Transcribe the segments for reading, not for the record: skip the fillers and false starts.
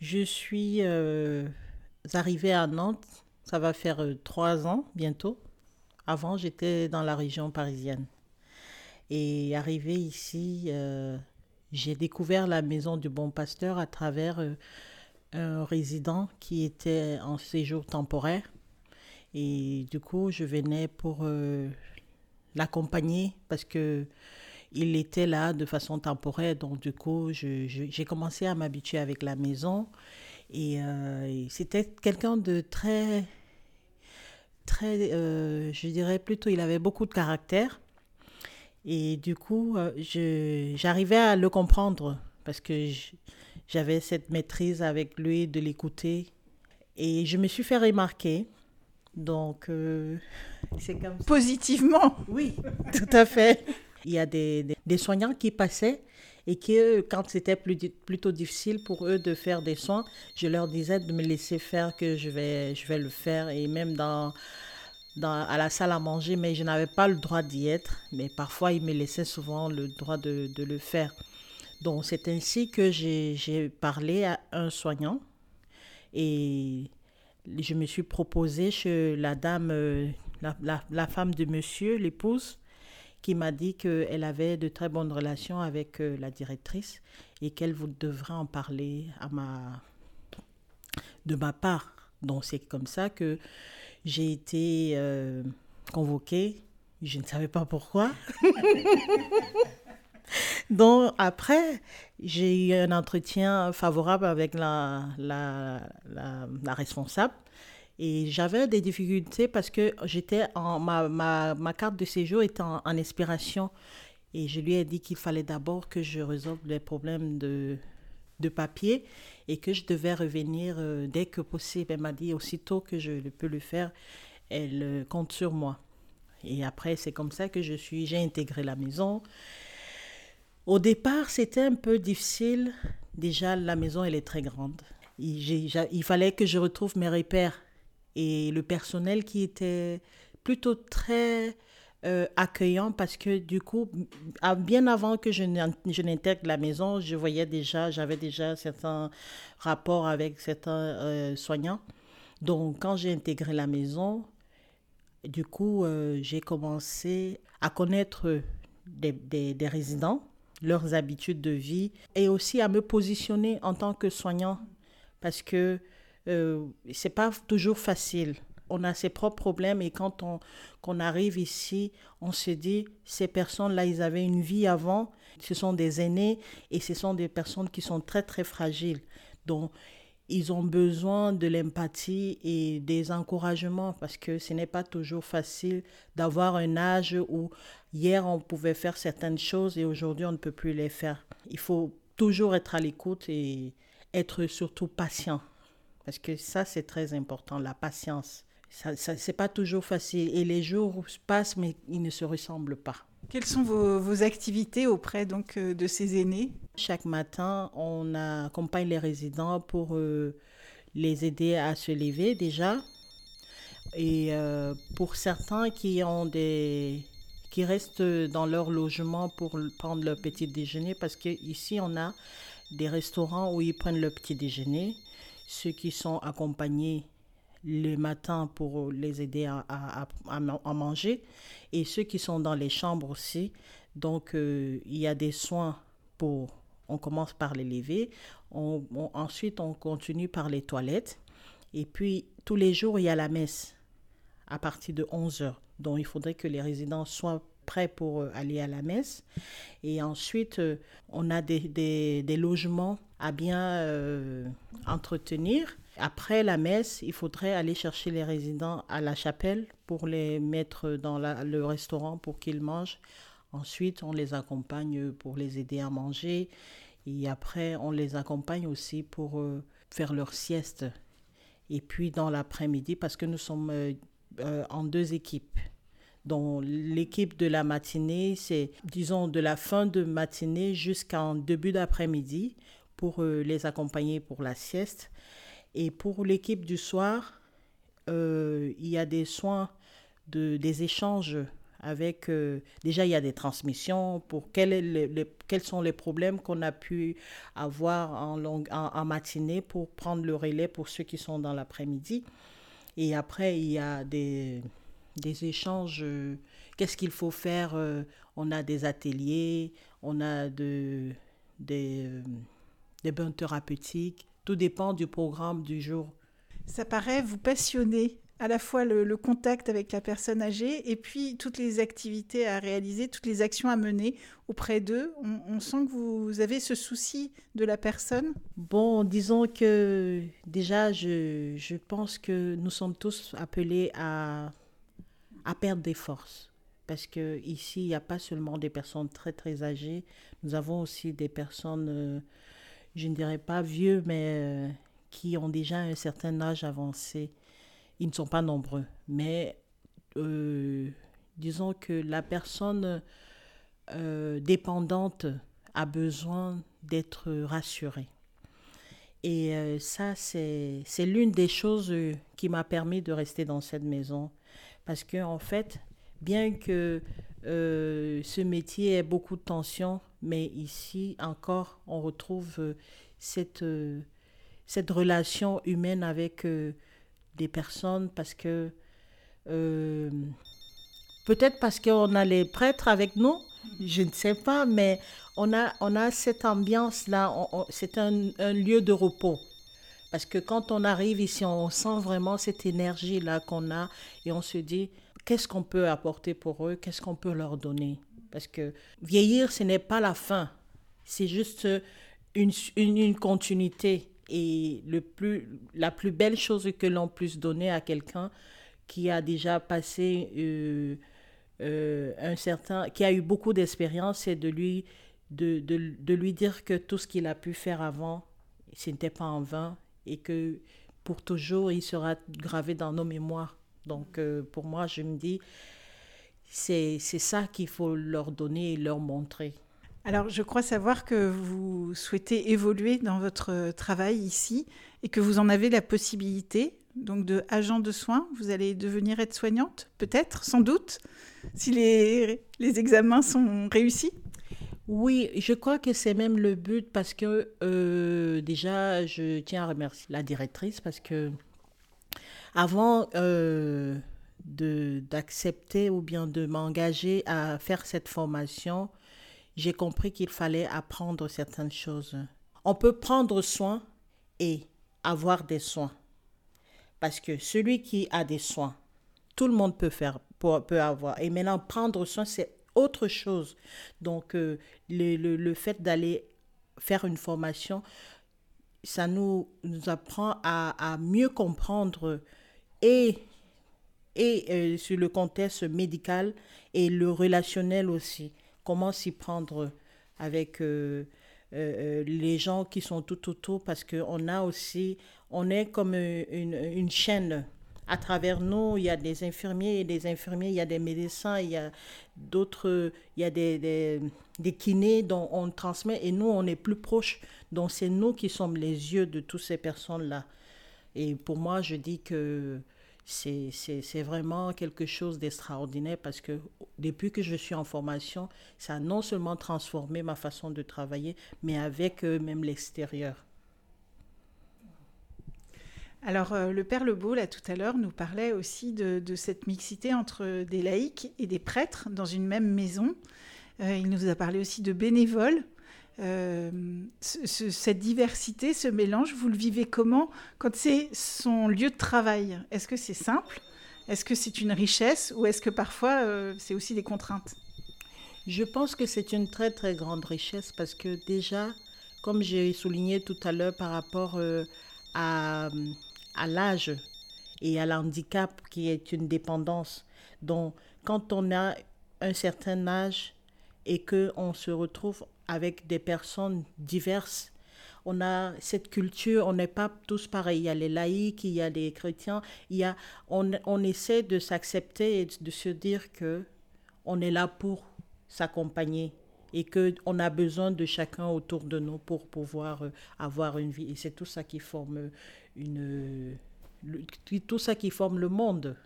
Je suis arrivée à Nantes, ça va faire 3 ans bientôt. Avant, j'étais dans la région parisienne. Et arrivée ici, j'ai découvert la maison du Bon Pasteur à travers un résident qui était en séjour temporaire. Et du coup, je venais pour l'accompagner parce que il était là de façon temporaire. Donc, du coup, j'ai commencé à m'habituer avec la maison. Et c'était quelqu'un de je dirais plutôt, il avait beaucoup de caractère. Et du coup, j'arrivais à le comprendre parce que j'avais cette maîtrise avec lui de l'écouter. Et je me suis fait remarquer. Donc, c'est comme ça. Positivement. Oui, tout à fait. Il y a des soignants qui passaient et qui, quand c'était plutôt difficile pour eux de faire des soins, je leur disais de me laisser faire, que je vais le faire. Et même à la salle à manger, mais je n'avais pas le droit d'y être. Mais parfois, ils me laissaient souvent le droit de le faire. Donc, c'est ainsi que j'ai parlé à un soignant et je me suis proposée chez la dame, la femme de monsieur, l'épouse, qui m'a dit qu'elle avait de très bonnes relations avec la directrice et qu'elle devrait en parler de ma part. Donc c'est comme ça que j'ai été convoquée. Je ne savais pas pourquoi. Donc après, j'ai eu un entretien favorable avec la responsable. Et j'avais des difficultés parce que ma carte de séjour était en expiration. Et je lui ai dit qu'il fallait d'abord que je résolve les problèmes de papier et que je devais revenir dès que possible. Elle m'a dit aussitôt que je peux le faire, elle compte sur moi. Et après, c'est comme ça que j'ai intégré la maison. Au départ, c'était un peu difficile. Déjà, la maison, elle est très grande. Il fallait que je retrouve mes repères. Et le personnel qui était plutôt très accueillant parce que du coup, bien avant que je n'intègre la maison, j'avais déjà certains rapports avec certains soignants. Donc, quand j'ai intégré la maison, du coup, j'ai commencé à connaître des résidents, leurs habitudes de vie et aussi à me positionner en tant que soignant parce que c'est pas toujours facile. On a ses propres problèmes et qu'on arrive ici, on se dit, ces personnes-là, ils avaient une vie avant, ce sont des aînés et ce sont des personnes qui sont très, très fragiles. Donc, ils ont besoin de l'empathie et des encouragements parce que ce n'est pas toujours facile d'avoir un âge où hier on pouvait faire certaines choses et aujourd'hui on ne peut plus les faire. Il faut toujours être à l'écoute et être surtout patient parce que ça c'est très important, la patience. C'est pas toujours facile et les jours passent mais ils ne se ressemblent pas. Quelles sont vos activités auprès donc de ces aînés? Chaque matin, on accompagne les résidents pour les aider à se lever déjà. Et pour certains qui restent dans leur logement pour prendre leur petit déjeuner, parce qu'ici on a des restaurants où ils prennent leur petit déjeuner. Ceux qui sont accompagnés le matin pour les aider à manger et ceux qui sont dans les chambres aussi. Donc, il y a des soins on commence par les lever, ensuite on continue par les toilettes et puis tous les jours il y a la messe à partir de 11 heures. Donc, il faudrait que les résidents soient prêts pour aller à la messe. Et ensuite, on a des logements à bien entretenir. Après la messe, il faudrait aller chercher les résidents à la chapelle pour les mettre dans le restaurant pour qu'ils mangent. Ensuite, on les accompagne pour les aider à manger. Et après, on les accompagne aussi pour faire leur sieste. Et puis dans l'après-midi, parce que nous sommes en deux équipes. Donc l'équipe de la matinée, c'est disons de la fin de matinée jusqu'en début d'après-midi pour les accompagner pour la sieste. Et pour l'équipe du soir, il y a des soins, des échanges avec déjà il y a des transmissions pour quels sont les problèmes qu'on a pu avoir en matinée pour prendre le relais pour ceux qui sont dans l'après-midi. Et après, il y a des échanges. Qu'est-ce qu'il faut faire? On a des ateliers, on a des, euh, des bains thérapeutiques. Tout dépend du programme du jour. Ça paraît vous passionner à la fois le contact avec la personne âgée et puis toutes les activités à réaliser, toutes les actions à mener auprès d'eux. On sent que vous avez ce souci de la personne. Bon, disons que déjà, je pense que nous sommes tous appelés à perdre des forces. Parce que ici, il n'y a pas seulement des personnes très très âgées, nous avons aussi des personnes, je ne dirais pas vieux, mais qui ont déjà un certain âge avancé. Ils ne sont pas nombreux, mais euh, disons que la personne dépendante a besoin d'être rassurée. Et ça, c'est l'une des choses qui m'a permis de rester dans cette maison. Parce que, en fait, bien que ce métier ait beaucoup de tension, mais ici encore, on retrouve cette, euh, cette relation humaine avec des personnes parce que euh, peut-être parce qu'on a les prêtres avec nous, je ne sais pas, mais on a cette ambiance-là, c'est un lieu de repos. Parce que quand on arrive ici, on sent vraiment cette énergie-là qu'on a et on se dit, qu'est-ce qu'on peut apporter pour eux, qu'est-ce qu'on peut leur donner. Parce que vieillir, ce n'est pas la fin, c'est juste une continuité. Et la plus belle chose que l'on puisse donner à quelqu'un qui a déjà passé qui a eu beaucoup d'expérience, c'est de lui dire que tout ce qu'il a pu faire avant, ce n'était pas en vain et que pour toujours, il sera gravé dans nos mémoires. Donc, pour moi, je me dis, c'est ça qu'il faut leur donner et leur montrer. Alors, je crois savoir que vous souhaitez évoluer dans votre travail ici et que vous en avez la possibilité. Donc, de agent de soins, vous allez devenir aide-soignante, peut-être, sans doute, si les examens sont réussis. Oui, je crois que c'est même le but parce que déjà, je tiens à remercier la directrice parce que avant d'accepter ou bien de m'engager à faire cette formation, j'ai compris qu'il fallait apprendre certaines choses. On peut prendre soin et avoir des soins. Parce que celui qui a des soins, tout le monde peut avoir. Et maintenant, prendre soin, c'est autre chose. Donc, le fait d'aller faire une formation, ça nous apprend à mieux comprendre et, sur le contexte médical et le relationnel aussi. Comment s'y prendre avec les gens qui sont tout autour parce qu'on a aussi, on est comme une chaîne. À travers nous, il y a des infirmiers et des infirmiers, il y a des médecins, il y a d'autres, il y a des kinés dont on transmet et nous, on est plus proches. Donc, c'est nous qui sommes les yeux de toutes ces personnes-là. Et pour moi, je dis que c'est vraiment quelque chose d'extraordinaire parce que depuis que je suis en formation, ça a non seulement transformé ma façon de travailler, mais avec même l'extérieur. Alors, le Père Lebeau, là, tout à l'heure, nous parlait aussi de cette mixité entre des laïcs et des prêtres dans une même maison. Il nous a parlé aussi de bénévoles. Cette diversité, ce mélange, vous le vivez comment quand c'est son lieu de travail? Est-ce que c'est simple? Est-ce que c'est une richesse? Ou est-ce que parfois, c'est aussi des contraintes? Je pense que c'est une très très grande richesse parce que déjà, comme j'ai souligné tout à l'heure par rapport à, à l'âge et à l'handicap qui est une dépendance, donc quand on a un certain âge et qu'on se retrouve avec des personnes diverses, on a cette culture, on n'est pas tous pareils. Il y a les laïcs, il y a les chrétiens, on essaie de s'accepter et de se dire que on est là pour s'accompagner et qu'on a besoin de chacun autour de nous pour pouvoir avoir une vie. Et c'est tout ça qui forme tout ça qui forme le monde.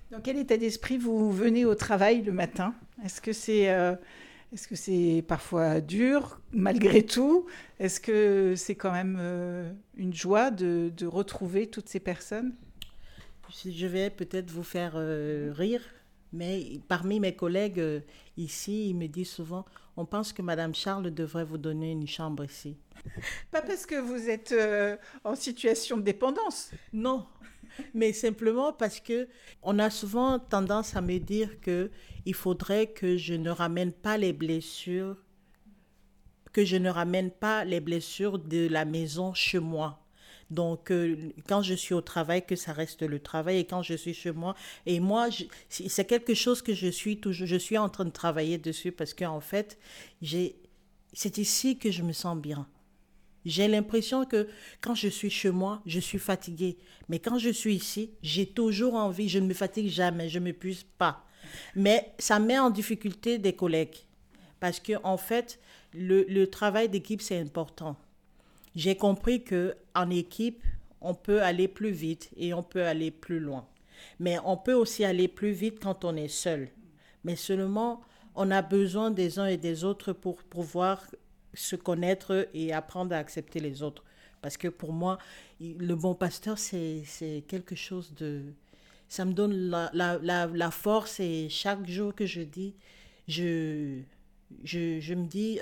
Dans quel état d'esprit vous venez au travail le matin? Est-ce que c'est parfois dur, malgré tout? Est-ce que c'est quand même une joie de retrouver toutes ces personnes? Je vais peut-être vous faire rire, mais parmi mes collègues ici, ils me disent souvent, on pense que Madame Charles devrait vous donner une chambre ici. Pas parce que vous êtes en situation de dépendance. Non, mais simplement parce que on a souvent tendance à me dire que il faudrait que je ne ramène pas les blessures, que je ne ramène pas les blessures de la maison chez moi. Donc, quand je suis au travail, que ça reste le travail, et quand je suis chez moi, et moi, c'est quelque chose que je suis en train de travailler dessus parce qu'en fait, c'est ici que je me sens bien. J'ai l'impression que quand je suis chez moi, je suis fatiguée. Mais quand je suis ici, j'ai toujours envie, je ne me fatigue jamais, je ne m'épuise pas. Mais ça met en difficulté des collègues. Parce que en fait, le travail d'équipe, c'est important. J'ai compris que en équipe, on peut aller plus vite et on peut aller plus loin. Mais on peut aussi aller plus vite quand on est seul. Mais seulement, on a besoin des uns et des autres pour pouvoir se connaître et apprendre à accepter les autres. Parce que pour moi, le bon pasteur, c'est quelque chose de... Ça me donne la force et chaque jour que je dis, je, je me dis...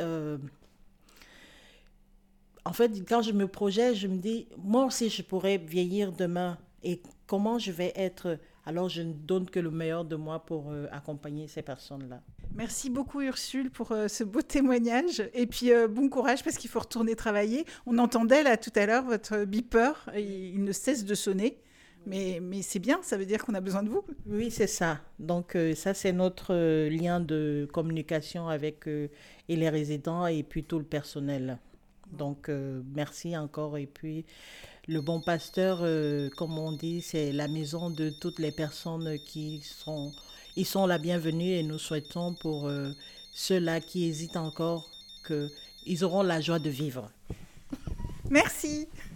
en fait, quand je me projette, je me dis, moi aussi, je pourrais vieillir demain. Et comment je vais être? Alors, je ne donne que le meilleur de moi pour accompagner ces personnes-là. Merci beaucoup Ursule pour ce beau témoignage et puis bon courage parce qu'il faut retourner travailler. On entendait là tout à l'heure votre beeper, il ne cesse de sonner, mais c'est bien, ça veut dire qu'on a besoin de vous. Oui, c'est ça. Donc, ça, c'est notre lien de communication avec et les résidents et puis tout le personnel. Donc, merci encore. Et puis, le bon pasteur, comme on dit, c'est la maison de toutes les personnes ils sont la bienvenue et nous souhaitons pour ceux-là qui hésitent encore qu'ils auront la joie de vivre. Merci.